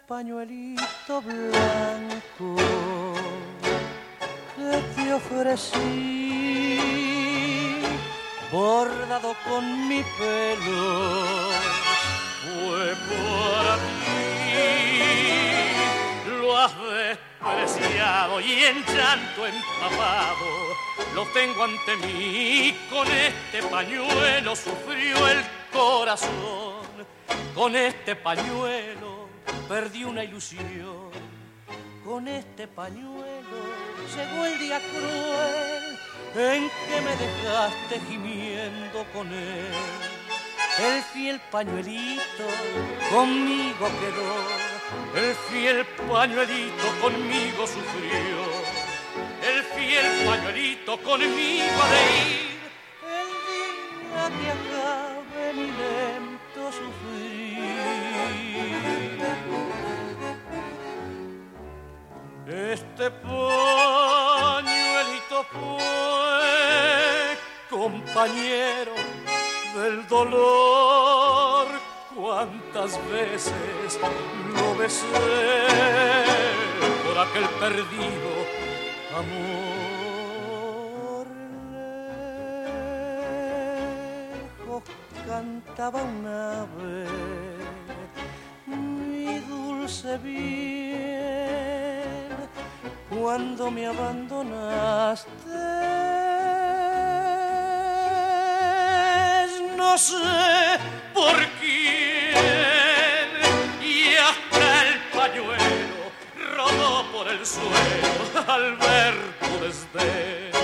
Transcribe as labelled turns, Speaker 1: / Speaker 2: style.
Speaker 1: pañuelito blanco que te ofrecí, bordado con mi pelo, fue para ti. Lo has despreciado y en llanto empapado lo tengo ante mí. Con este pañuelo sufrió el corazón, con este pañuelo perdí una ilusión, con este pañuelo llegó el día cruel en que me dejaste gimiendo con él. El fiel pañuelito conmigo quedó, el fiel pañuelito conmigo sufrió, el fiel pañuelito conmigo ha de ir el día que acabe mi lento sufrir. Este pañuelito fue compañero del dolor, cuántas veces lo besé por aquel perdido amor. Lejos cantaba un ave, mi dulce bien, cuando me abandonaste. No sé por quién, y hasta el pañuelo rodó por el suelo al ver tu desdén.